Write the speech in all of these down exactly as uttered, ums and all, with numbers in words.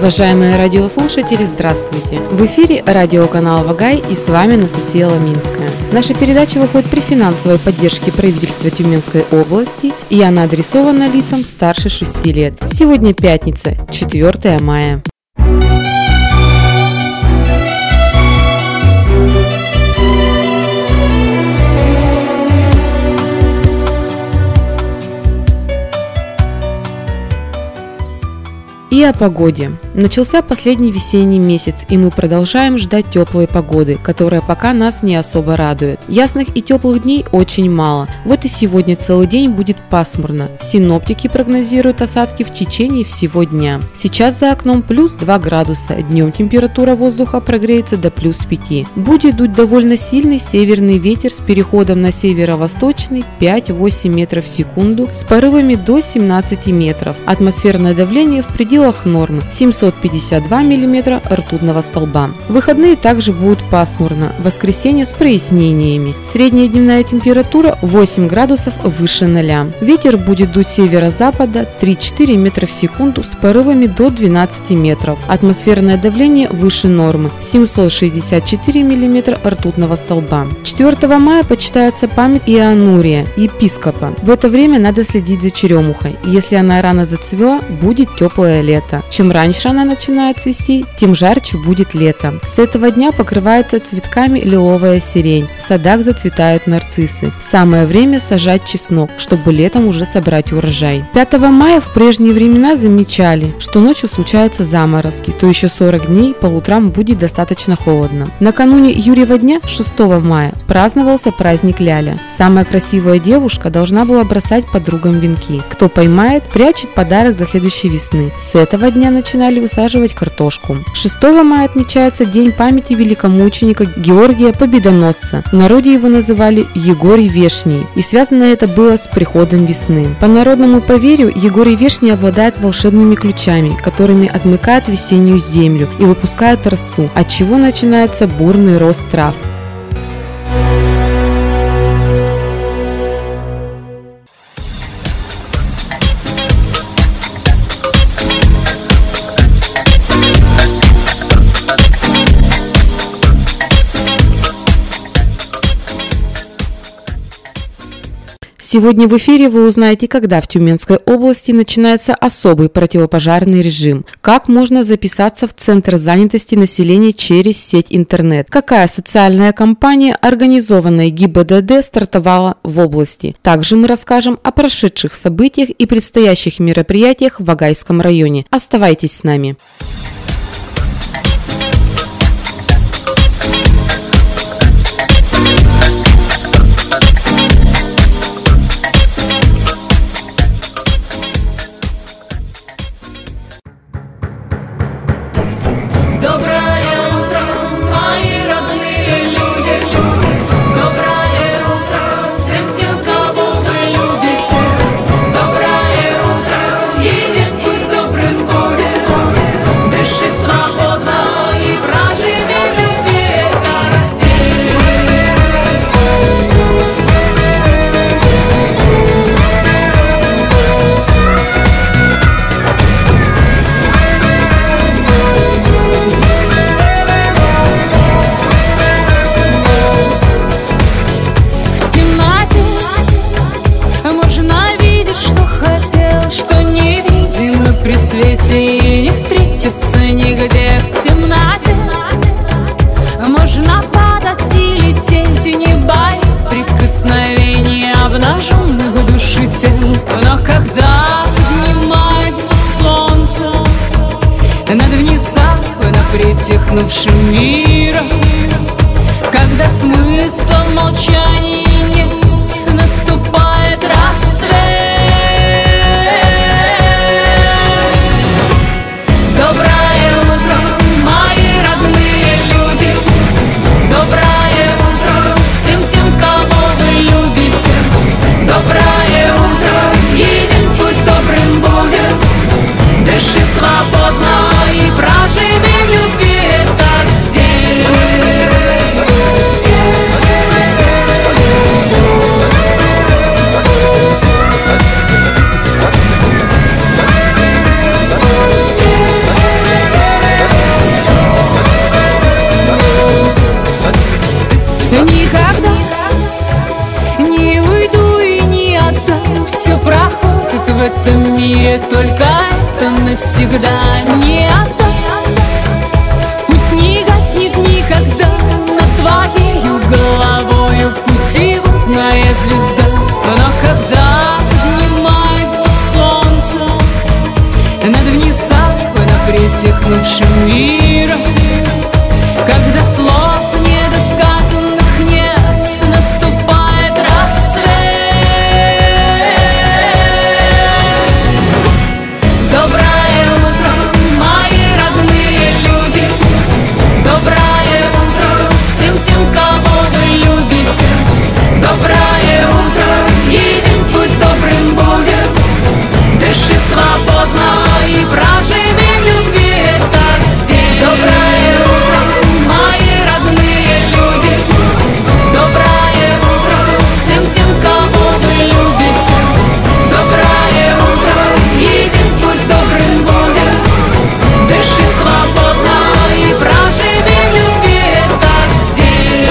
Уважаемые радиослушатели, здравствуйте! В эфире радиоканал Вагай и с вами Анастасия Ломинская. Наша передача выходит при финансовой поддержке правительства Тюменской области, и она адресована лицам старше шести лет. Сегодня пятница, четвёртое мая. И о погоде. Начался последний весенний месяц, и мы продолжаем ждать теплой погоды, которая пока нас не особо радует. Ясных и теплых дней очень мало. Вот и сегодня целый день будет пасмурно. Синоптики прогнозируют осадки в течение всего дня. Сейчас за окном плюс два градуса. Днем температура воздуха прогреется до плюс пяти. Будет дуть довольно сильный северный ветер с переходом на северо-восточный пять-восемь метров в секунду с порывами до семнадцати метров. Атмосферное давление в пределах нормы семьсот пятьдесят два миллиметра ртутного столба. В выходные также будут пасмурно, воскресенье с прояснениями. Средняя дневная температура восемь градусов выше ноля. Ветер будет дуть северо-запада три-четыре метра в секунду с порывами до двенадцати метров. Атмосферное давление выше нормы семьсот шестьдесят четыре миллиметра ртутного столба. четвёртого мая почитается память Иоаннурия, епископа. В это время надо следить за черемухой. Если она рано зацвела, будет теплое лето. Лето. Чем раньше она начинает цвести, тем жарче будет лето. С этого дня покрывается цветками лиловая сирень. В садах зацветают нарциссы. Самое время сажать чеснок, чтобы летом уже собрать урожай. пятого мая в прежние времена замечали, что ночью случаются заморозки, то еще сорок дней по утрам будет достаточно холодно. Накануне Юрьева дня, шестого мая, праздновался праздник Ляля. Самая красивая девушка должна была бросать подругам венки. Кто поймает, прячет подарок до следующей весны. С этого дня начинали высаживать картошку. шестого мая отмечается День памяти великомученика Георгия Победоносца. В народе его называли Егорий Вешний, и связано это было с приходом весны. По народному поверью, Егорий Вешний обладает волшебными ключами, которыми отмыкает весеннюю землю и выпускает росу, от чего начинается бурный рост трав. Сегодня в эфире вы узнаете, когда в Тюменской области начинается особый противопожарный режим, как можно записаться в Центр занятости населения через сеть интернет, какая социальная кампания, организованная ГИБДД, стартовала в области. Также мы расскажем о прошедших событиях и предстоящих мероприятиях в Вагайском районе. Оставайтесь с нами. И не встретиться нигде в темноте. Можно падать и лететь, и не боясь прикосновения обнаженных души тел. Но когда поднимается солнце над внезапно притихнувшим миром, когда смысла в молчании нет, наступает рассвет. Доброе утро, мои родные люди. Доброе утро всем тем, кого вы любите. Доброе утро, и день пусть добрым будет. Дыши свободно и проживи в любви этот день. Никогда не уйду и не отдам. Все проходит в этом мире, только это навсегда не отдам. Пусть не гаснет никогда над твоею головою путеводная звезда. Но когда поднимается солнце над внезапно притихнувшим миром, когда слов недосказанных нет, наступает рассвет. Доброе утро, мои родные люди. Доброе утро всем тем, кого вы любите. Доброе утро, и день пусть добрым будет. Дыши свободно и проживи в любви этот день. Доброе утро, мои родные люди. Доброе утро всем тем, кого вы любите. Доброе утро, и день пусть добрым будет. Дыши свободно и проживи в любви этот день.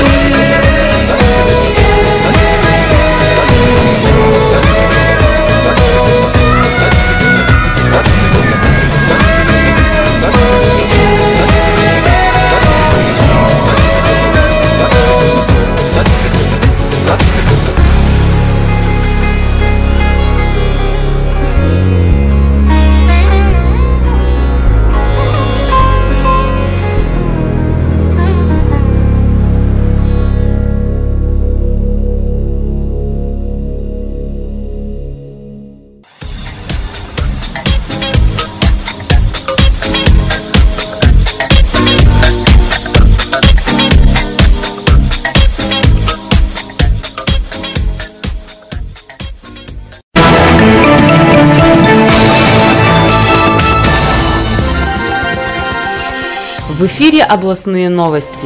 В эфире областные новости.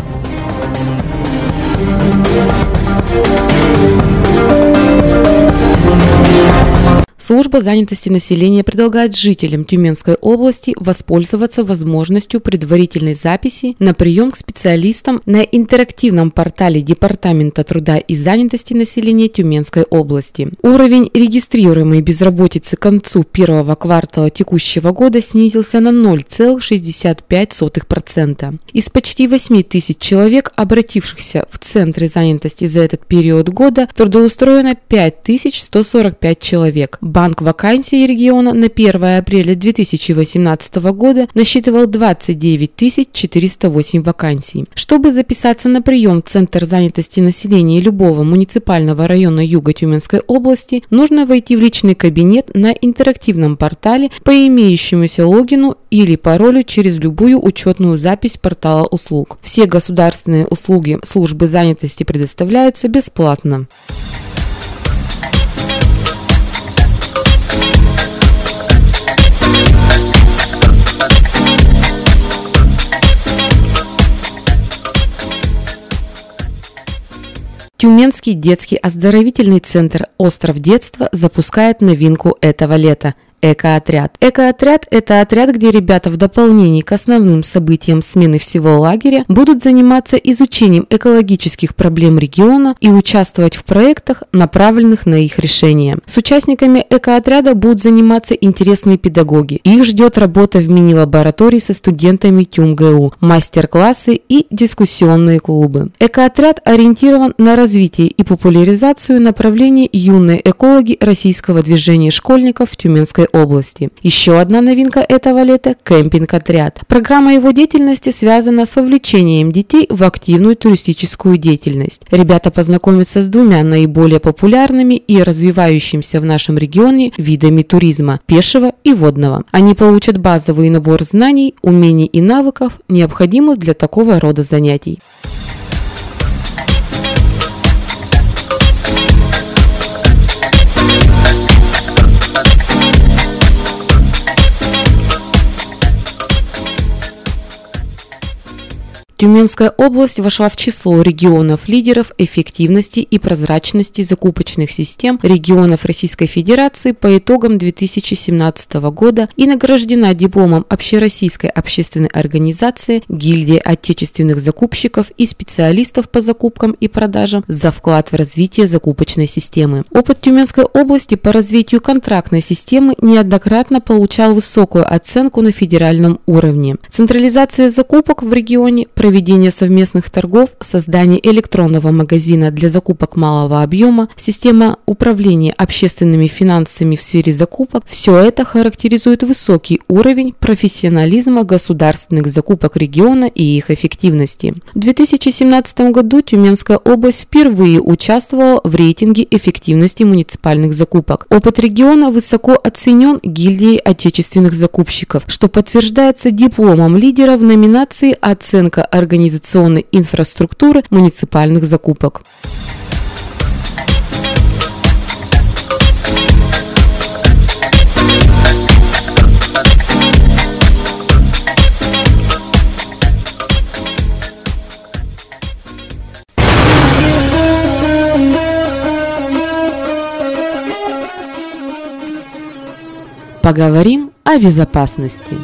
Служба занятости населения предлагает жителям Тюменской области воспользоваться возможностью предварительной записи на прием к специалистам на интерактивном портале Департамента труда и занятости населения Тюменской области. Уровень регистрируемой безработицы к концу первого квартала текущего года снизился на ноль целых шестьдесят пять сотых процента. Из почти восьми тысяч человек, обратившихся в центры занятости за этот период года, трудоустроено пять тысяч сто сорок пять человек. Банк вакансий региона на первое апреля две тысячи восемнадцатого года насчитывал двадцать девять тысяч четыреста восемь вакансий. Чтобы записаться на прием в Центр занятости населения любого муниципального района Юга Тюменской области, нужно войти в личный кабинет на интерактивном портале по имеющемуся логину или паролю через любую учетную запись портала услуг. Все государственные услуги службы занятости предоставляются бесплатно. Тюменский детский оздоровительный центр «Остров детства» запускает новинку этого лета – Эко-отряд. Эко-отряд – это отряд, где ребята в дополнение к основным событиям смены всего лагеря будут заниматься изучением экологических проблем региона и участвовать в проектах, направленных на их решение. С участниками эко-отряда будут заниматься интересные педагоги. Их ждет работа в мини-лаборатории со студентами ТюмГУ, мастер-классы и дискуссионные клубы. Эко-отряд ориентирован на развитие и популяризацию направления «Юные экологи» российского движения школьников в Тюменской области. Еще одна новинка этого лета – кемпинг-отряд. Программа его деятельности связана с вовлечением детей в активную туристическую деятельность. Ребята познакомятся с двумя наиболее популярными и развивающимися в нашем регионе видами туризма – пешего и водного. Они получат базовый набор знаний, умений и навыков, необходимых для такого рода занятий. Тюменская область вошла в число регионов-лидеров эффективности и прозрачности закупочных систем регионов Российской Федерации по итогам две тысячи семнадцатого года и награждена дипломом Общероссийской общественной организации «Гильдия отечественных закупщиков и специалистов по закупкам и продажам» за вклад в развитие закупочной системы. Опыт Тюменской области по развитию контрактной системы неоднократно получал высокую оценку на федеральном уровне. Централизация закупок в регионе, проведение совместных торгов, создание электронного магазина для закупок малого объема, система управления общественными финансами в сфере закупок – все это характеризует высокий уровень профессионализма государственных закупок региона и их эффективности. В две тысячи семнадцатом году Тюменская область впервые участвовала в рейтинге эффективности муниципальных закупок. Опыт региона высоко оценен гильдией отечественных закупщиков, что подтверждается дипломом лидера в номинации «Оценка организационной инфраструктуры муниципальных закупок». Поговорим о безопасности.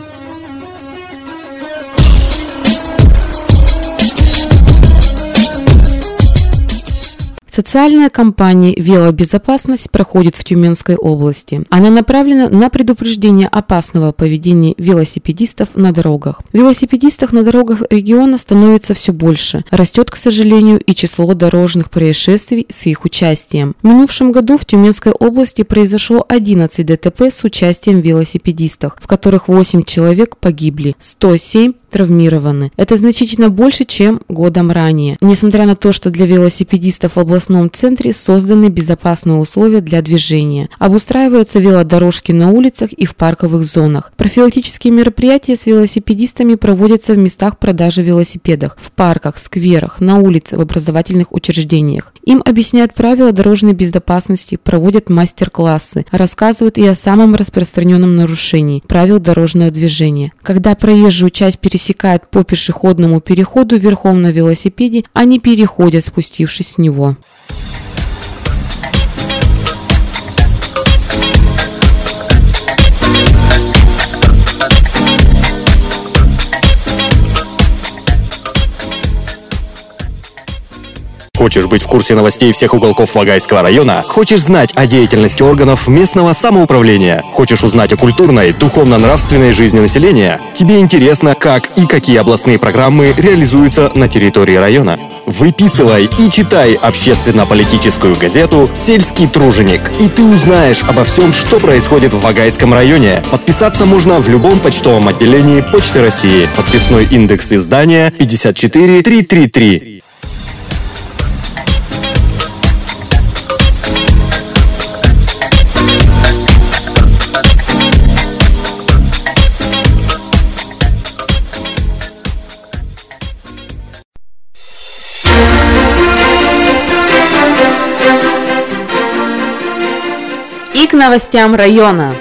Социальная кампания «Велобезопасность» проходит в Тюменской области. Она направлена на предупреждение опасного поведения велосипедистов на дорогах. Велосипедистов на дорогах региона становится все больше. Растет, к сожалению, и число дорожных происшествий с их участием. В минувшем году в Тюменской области произошло одиннадцать ДТП с участием велосипедистов, в которых восемь человек погибли, сто семь травмированы. Это значительно больше, чем годом ранее. Несмотря на то, что для велосипедистов в областном центре созданы безопасные условия для движения, обустраиваются велодорожки на улицах и в парковых зонах. Профилактические мероприятия с велосипедистами проводятся в местах продажи велосипедов, в парках, скверах, на улице, в образовательных учреждениях. Им объясняют правила дорожной безопасности, проводят мастер-классы, рассказывают и о самом распространенном нарушении правил дорожного движения. Когда проезжую часть пересекают пересекают по пешеходному переходу верхом на велосипеде, они переходят, спустившись с него. Хочешь быть в курсе новостей всех уголков Вагайского района? Хочешь знать о деятельности органов местного самоуправления? Хочешь узнать о культурной, духовно-нравственной жизни населения? Тебе интересно, как и какие областные программы реализуются на территории района? Выписывай и читай общественно-политическую газету «Сельский труженик», и ты узнаешь обо всем, что происходит в Вагайском районе. Подписаться можно в любом почтовом отделении Почты России. Подписной индекс издания пятьдесят четыре триста тридцать три. И к новостям района.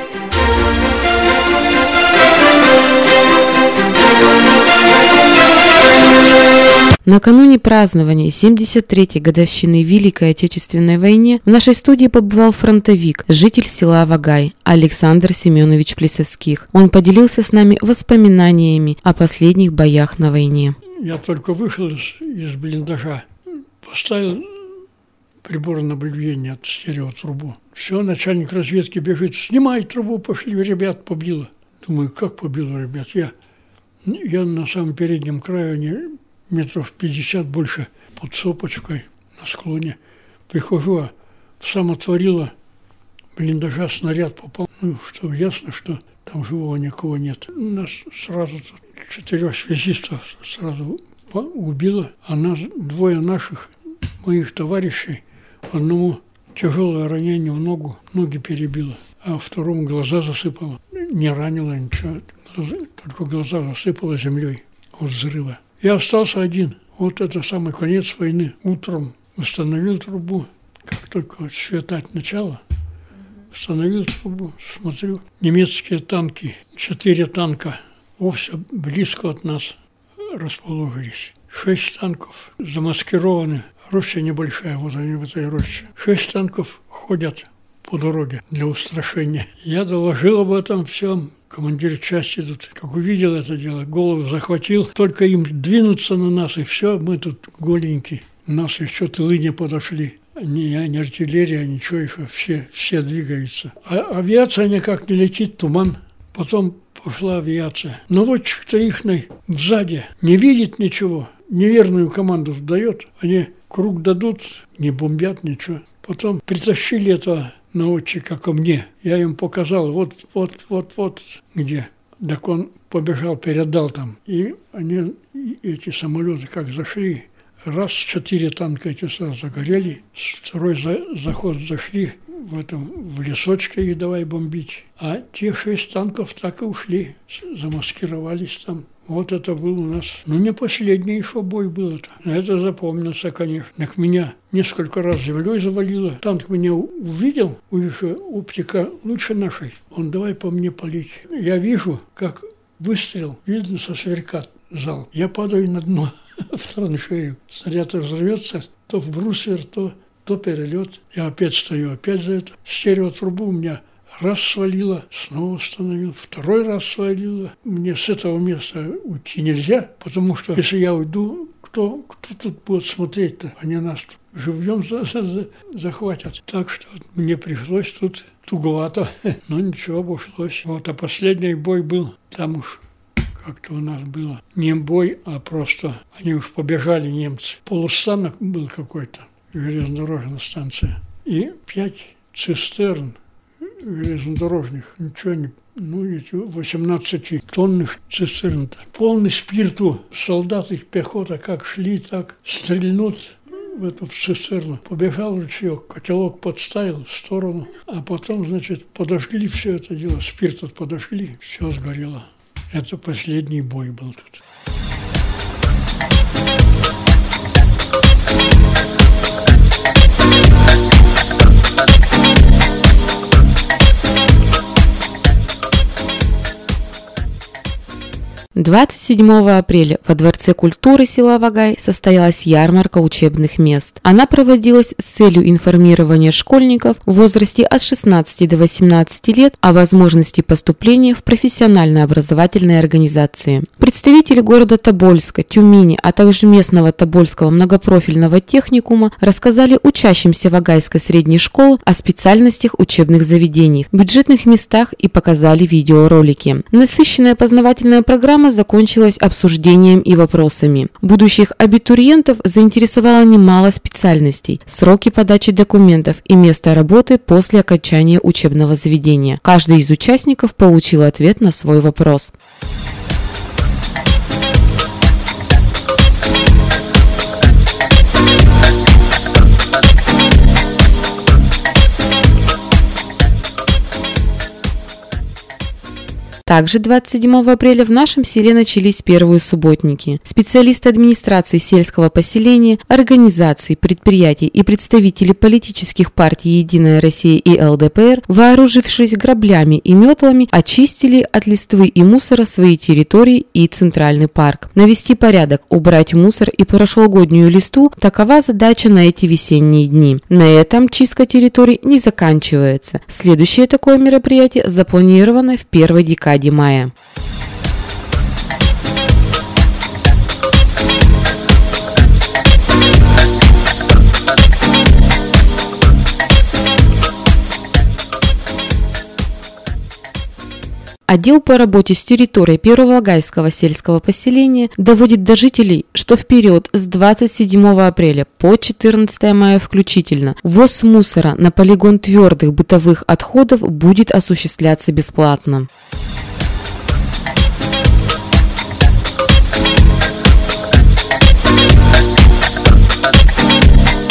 Накануне празднования семьдесят третьей годовщины Великой Отечественной войны в нашей студии побывал фронтовик, житель села Вагай Александр Семенович Плесовских. Он поделился с нами воспоминаниями о последних боях на войне. Я только вышел из, из блиндажа, поставил прибор наблюдения от стереотрубу. Все, начальник разведки бежит: снимай трубу, пошли, ребят побило. Думаю, как побило ребят? Я, я на самом переднем крае, они метров пятьдесят больше, под сопочкой на склоне. Прихожу, а сам отворила блиндажа, снаряд попал. Ну, что ясно, что там живого никого нет. Нас сразу четырех связистов сразу убило, а нас двое наших, моих товарищей, одному тяжелое ранение в ногу, ноги перебило, а второму глаза засыпало. Не ранило ничего, только глаза засыпало землей от взрыва. Я остался один. Вот это самый конец войны. Утром установил трубу, как только светать начало, установил трубу, смотрю, немецкие танки, четыре танка, вовсе близко от нас расположились. шесть танков замаскированы. Роща небольшая, вот они в этой роще. Шесть танков ходят по дороге для устрашения. Я доложил об этом всем. Командир части тут, как увидел это дело, голову захватил. Только им двинуться на нас, и все, мы тут голенькие. У нас еще тылы не подошли. Ни, ни артиллерия, ничего еще, все, все двигаются. А авиация никак не летит, туман. Потом пошла авиация. Наводчик-то ихний сзади не видит ничего. Неверную команду дает. Они круг дадут, не бомбят, ничего. Потом притащили этого наводчика ко мне. Я им показал, вот, вот, вот, вот, где. Так он побежал, передал там. И они, эти самолеты, как зашли, раз, четыре танка эти сразу загорели. Второй за, заход зашли в этом, в лесочке и давай бомбить. А те шесть танков так и ушли, замаскировались там. Вот это был у нас, ну не последний еще бой был это. Это запомнился, конечно. Так меня несколько раз землей завалило. Танк меня увидел, уже оптика лучше нашей. Он давай по мне палить. Я вижу, как выстрел, видно со сверка зал. Я падаю на дно в траншею. Снаряд разорвется, то в бруствер, то, то перелет. Я опять стою, опять за это. Стереотрубу у меня раз свалило, снова остановил, второй раз свалило. Мне с этого места уйти нельзя, потому что если я уйду, кто, кто тут будет смотреть-то? Они нас тут живьем за, за, за, захватят. Так что мне пришлось тут туговато, но ничего, обошлось. Вот, а последний бой был, там уж как-то у нас было не бой, а просто они уж побежали, немцы. Полустанок был какой-то, железнодорожная станция. И пять цистерн железнодорожных, ничего не, ну, эти восемнадцатитонных цистерн. Полный спирту. Солдаты, пехота как шли, так стрельнут в эту цистерну. Побежал ручеек, котелок подставил в сторону, а потом, значит, подожгли все это дело. Спирт тут подожгли, все сгорело. Это последний бой был тут. двадцать седьмого апреля во Дворце культуры села Вагай состоялась ярмарка учебных мест. Она проводилась с целью информирования школьников в возрасте от шестнадцати до восемнадцати лет о возможности поступления в профессионально-образовательные организации. Представители города Тобольска, Тюмени, а также местного Тобольского многопрофильного техникума рассказали учащимся Вагайской средней школы о специальностях учебных заведениях, бюджетных местах и показали видеоролики. Насыщенная познавательная программа закончилась обсуждением и вопросами. Будущих абитуриентов заинтересовало немало специальностей, сроки подачи документов и место работы после окончания учебного заведения. Каждый из участников получил ответ на свой вопрос. Также двадцать седьмого апреля в нашем селе начались первые субботники. Специалисты администрации сельского поселения, организаций, предприятий и представители политических партий «Единая Россия» и эл дэ пэ эр, вооружившись граблями и метлами, очистили от листвы и мусора свои территории и центральный парк. Навести порядок, убрать мусор и прошлогоднюю листву – такова задача на эти весенние дни. На этом чистка территорий не заканчивается. Следующее такое мероприятие запланировано в первой декаде мая. Отдел по работе с территорией Первого Вагайского сельского поселения доводит до жителей, что в период с двадцать седьмого апреля по четырнадцатое мая включительно ввоз мусора на полигон твердых бытовых отходов будет осуществляться бесплатно.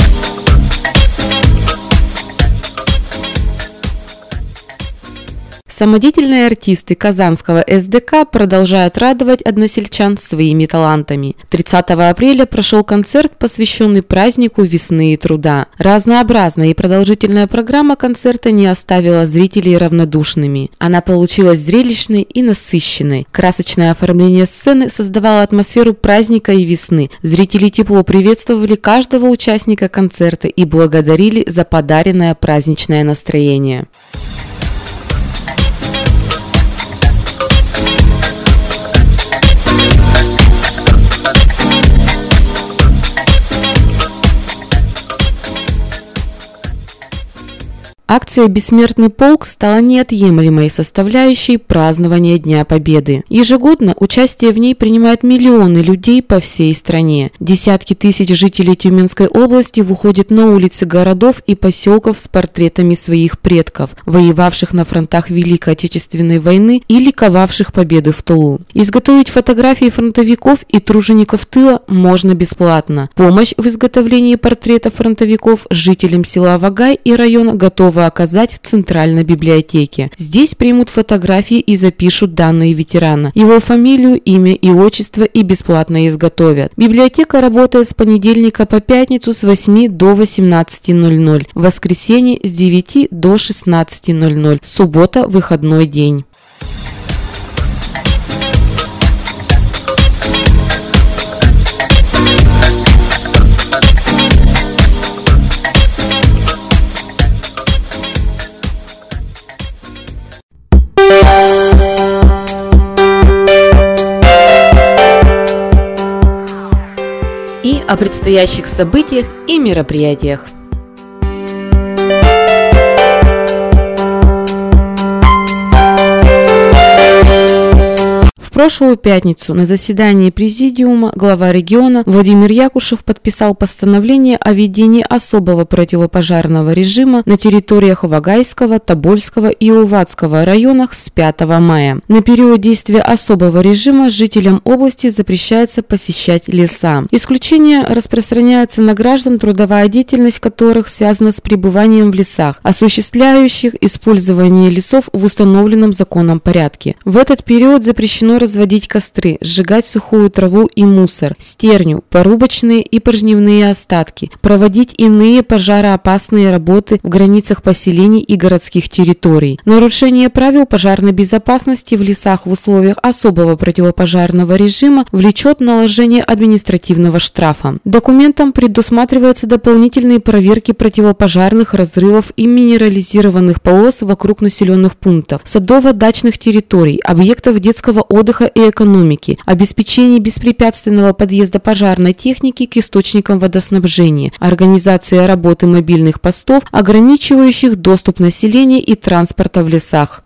С Самодеятельные артисты Казанского эс дэ ка продолжают радовать односельчан своими талантами. тридцатого апреля прошел концерт, посвященный празднику весны и труда. Разнообразная и продолжительная программа концерта не оставила зрителей равнодушными. Она получилась зрелищной и насыщенной. Красочное оформление сцены создавало атмосферу праздника и весны. Зрители тепло приветствовали каждого участника концерта и благодарили за подаренное праздничное настроение. Акция «Бессмертный полк» стала неотъемлемой составляющей празднования Дня Победы. Ежегодно участие в ней принимают миллионы людей по всей стране. Десятки тысяч жителей Тюменской области выходят на улицы городов и поселков с портретами своих предков, воевавших на фронтах Великой Отечественной войны и ликовавших победы в тылу. Изготовить фотографии фронтовиков и тружеников тыла можно бесплатно. Помощь в изготовлении портретов фронтовиков жителям села Вагай и района готова оказать в Центральной библиотеке. Здесь примут фотографии и запишут данные ветерана, его фамилию, имя и отчество и бесплатно изготовят. Библиотека работает с понедельника по пятницу с восьми до восемнадцати ноль-ноль, в воскресенье с девяти до шестнадцати ноль-ноль, суббота – выходной день. И о предстоящих событиях и мероприятиях. В прошлую пятницу на заседании Президиума глава региона Владимир Якушев подписал постановление о введении особого противопожарного режима на территориях Вагайского, Тобольского и Уватского районах с пятого мая. На период действия особого режима жителям области запрещается посещать леса. Исключения распространяются на граждан, трудовая деятельность которых связана с пребыванием в лесах, осуществляющих использование лесов в установленном законом порядке. В этот период запрещено разводить костры, сжигать сухую траву и мусор, стерню, порубочные и поржневные остатки, проводить иные пожароопасные работы в границах поселений и городских территорий. Нарушение правил пожарной безопасности в лесах в условиях особого противопожарного режима влечет наложение административного штрафа. Документом предусматриваются дополнительные проверки противопожарных разрывов и минерализированных полос вокруг населенных пунктов, садово-дачных территорий, объектов детского отдыха и экономики, обеспечение беспрепятственного подъезда пожарной техники к источникам водоснабжения, организация работы мобильных постов, ограничивающих доступ населения и транспорта в лесах.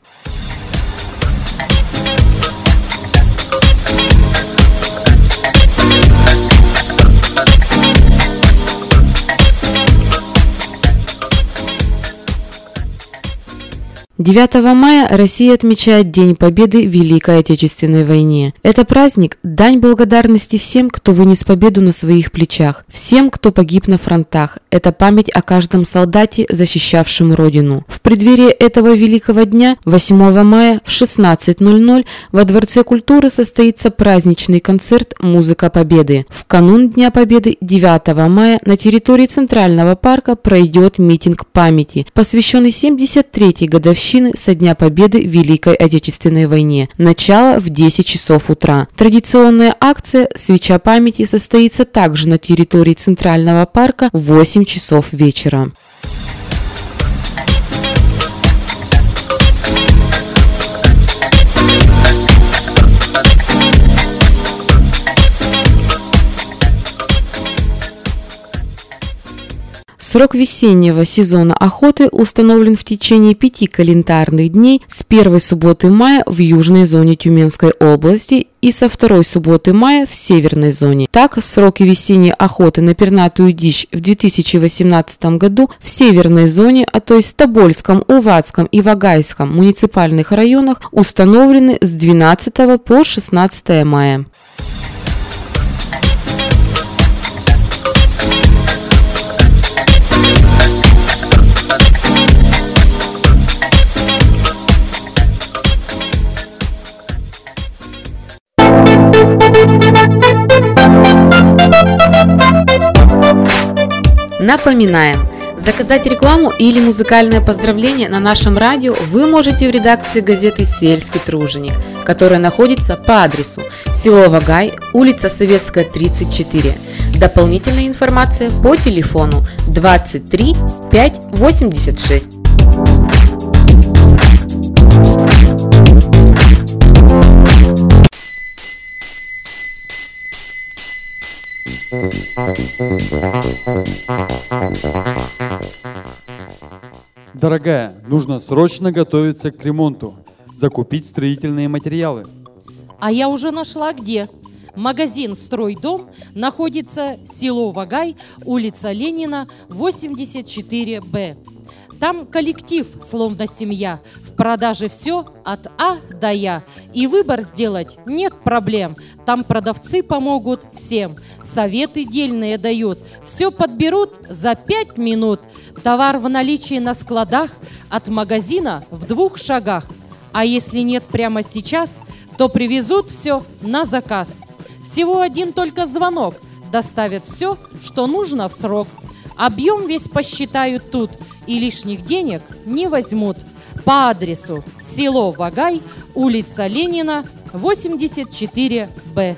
девятого мая Россия отмечает День Победы в Великой Отечественной войне. Это праздник – дань благодарности всем, кто вынес победу на своих плечах, всем, кто погиб на фронтах. Это память о каждом солдате, защищавшем Родину. В преддверии этого великого дня, восьмого мая в шестнадцать ноль-ноль во Дворце культуры состоится праздничный концерт «Музыка Победы». В канун Дня Победы, девятого мая, на территории Центрального парка пройдет митинг памяти, посвященный семьдесят третьей годовщине со Дня Победы в Великой Отечественной войне. Начало в десять часов утра. Традиционная акция «Свеча памяти» состоится также на территории Центрального парка в восемь часов вечера. Срок весеннего сезона охоты установлен в течение пяти календарных дней с первой субботы мая в южной зоне Тюменской области и со второй субботы мая в северной зоне. Так, сроки весенней охоты на пернатую дичь в две тысячи восемнадцатом году в северной зоне, а то есть в Тобольском, Уватском и Вагайском муниципальных районах установлены с двенадцатого по шестнадцатое мая. Напоминаем, заказать рекламу или музыкальное поздравление на нашем радио вы можете в редакции газеты «Сельский труженик», которая находится по адресу село Вагай, улица Советская, тридцать четыре. Дополнительная информация по телефону двадцать три пять восемьдесят шесть. Дорогая, нужно срочно готовиться к ремонту, закупить строительные материалы. А я уже нашла где. Магазин «Стройдом» находится село Вагай, улица Ленина, восемьдесят четыре бэ. Там коллектив, словно семья. В продаже все от А до Я. И выбор сделать нет проблем. Там продавцы помогут всем. Советы дельные дают. Все подберут за пять минут. Товар в наличии на складах. От магазина в двух шагах. А если нет прямо сейчас, то привезут все на заказ. Всего один только звонок. Доставят все, что нужно в срок. Объем весь посчитают тут и лишних денег не возьмут. По адресу село Вагай, улица Ленина, восемьдесят четыре бэ.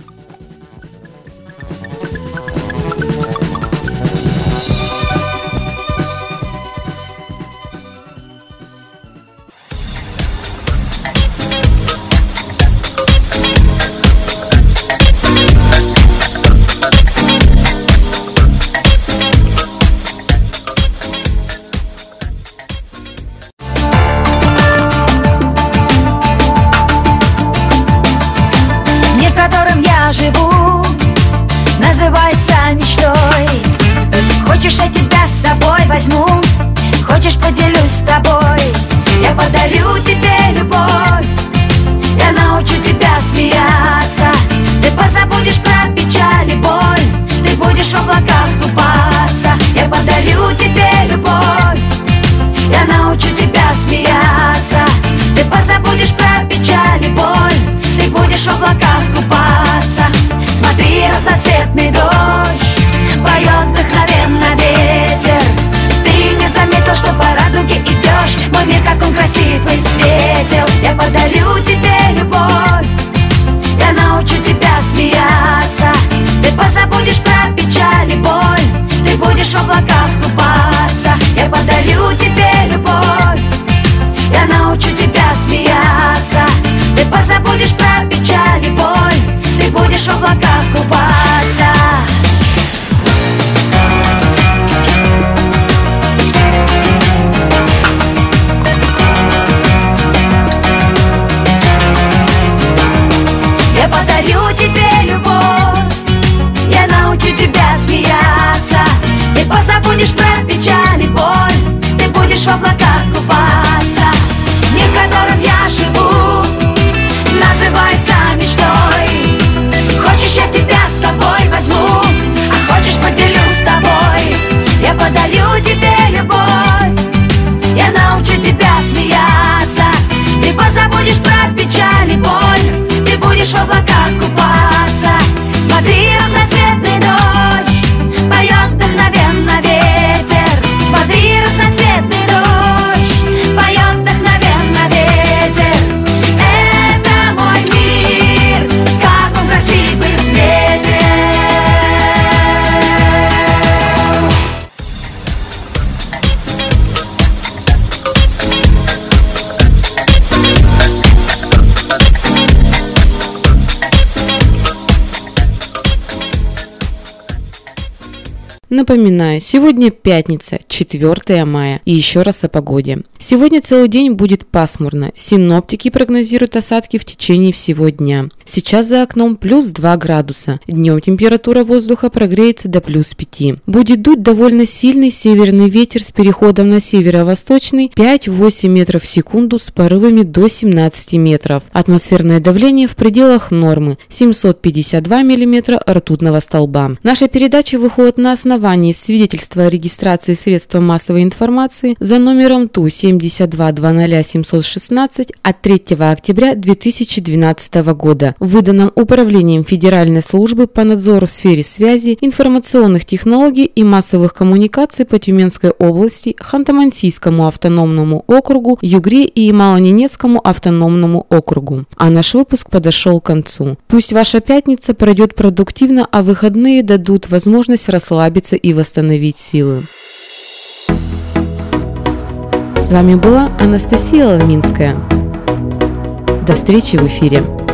Хочешь, я тебя с собой возьму? Хочешь, поделюсь с тобой? Я подарю тебе любовь. Я научу тебя смеяться. Ты позабудешь про печаль и боль. Ты будешь в облаках купаться. Я подарю тебе любовь. Я научу тебя смеяться. Ты позабудешь про печаль и боль. Ты будешь в облаках купаться. Смотри, разноцветный дождь поет вдохновенно ветер. Ты не заметил, что по радуге идешь? Мой мир, как он красивый, светил. Я подарю тебе любовь. Я научу тебя смеяться. Ты позабудешь про печаль и боль. Ты будешь в облаках купаться. Я подарю тебе любовь. Я научу тебя смеяться. Ты позабудешь про печаль и боль. Ты будешь в облаках купаться. Я подарю тебе любовь. Я научу тебя смеяться. Ты позабудешь про печаль и боль. Ты будешь в облаках купаться. Мир, в котором я живу, называется мечтой. Хочешь, я тебя с собой возьму? А хочешь, поделюсь с тобой? Я подарю тебе любовь. Я научу тебя смеяться. Ты позабудешь про печаль и боль. Ты будешь в облаках купаться. Смотри, разноцветный дождь поет вдохновенно ветер. Смотри, разноцветный дождь поет вдохновенно ветер. Это мой мир, как он красивый, светит. Напоминаю, сегодня пятница, четвёртое мая, и еще раз о погоде. Сегодня целый день будет пасмурно. Синоптики прогнозируют осадки в течение всего дня. Сейчас за окном плюс два градуса. Днем температура воздуха прогреется до плюс пяти. Будет дуть довольно сильный северный ветер с переходом на северо-восточный пять-восемь метров в секунду с порывами до семнадцати метров. Атмосферное давление в пределах нормы семьсот пятьдесят два миллиметра ртутного столба. Наша передача выходит на основании основании свидетельства о регистрации средства массовой информации за номером Ту семьдесят два двадцать семьсот шестнадцать от третьего октября две тысячи двенадцатого года, выданном Управлением Федеральной службы по надзору в сфере связи, информационных технологий и массовых коммуникаций по Тюменской области, Ханты-Мансийскому автономному округу, Югре и Ямало-Ненецкому автономному округу. А наш выпуск подошел к концу. Пусть ваша пятница пройдет продуктивно, а выходные дадут возможность расслабиться и восстановить силы. С вами была Анастасия Ломинская. До встречи в эфире.